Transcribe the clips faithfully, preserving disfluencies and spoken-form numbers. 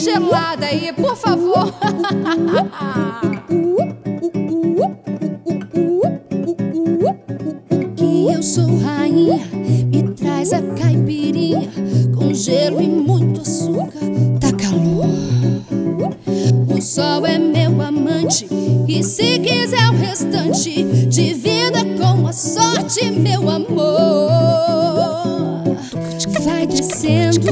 gelada aí, por favor. Que eu sou rainha, me traz a caipirinha com gelo e muito açúcar. Tá calor. O sol é meu amante e se quiser o restante, divida com a sorte, meu amor. Vai descendo,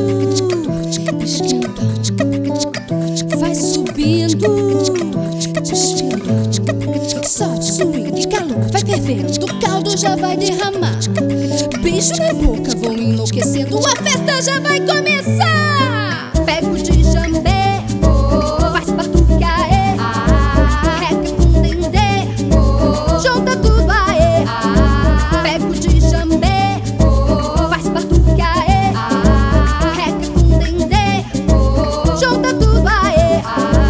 esquentando, vai subindo, desfilando. Solte, swing, calor, vai fervendo, o caldo já vai derramar. Beijo na boca, vão enlouquecendo, a festa já vai começar. Pego de jambé, faz batucaê, reca com dendê, junta tudo aê. Pego de jambé, faz batucaê, reca com dendê, junta tudo aê.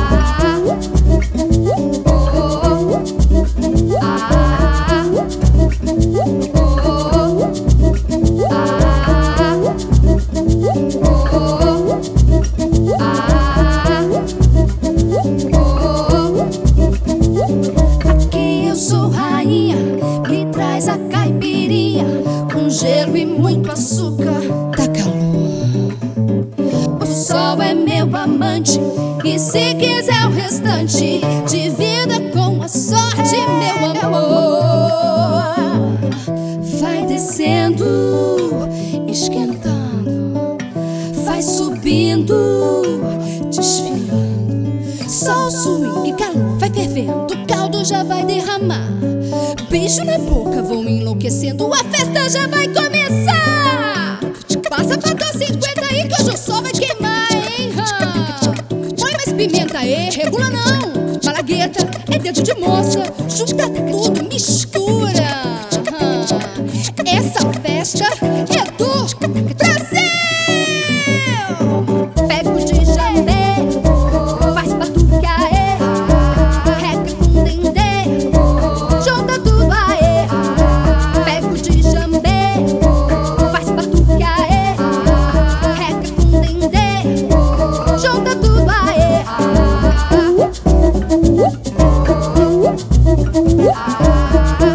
Aqui eu sou rainha, me traz a caipirinha com gelo e muito açúcar. Tá calor. O sol é meu amante e se quiser o restante, divida com a sorte, meu amor. Vai descendo, esquentando, vai subindo, desfilando. Sol, swing, calor, vai fervendo, o caldo já vai derramar. Beijo na boca, vão enlouquecendo, a festa já vai começar. Passa fator cinquenta aí que hoje o sol vai queimar, hein? Põe mais pimenta aí, regula não. Malagueta é dedo de moça, junta tudo, mistura. Essa festa é do Brasil. Pego de jambé, faz batucaê, reca com dendê, junta tudo aê. Pego de jambé, faz batucaê, reca com dendê, junta tudo aê. Ah,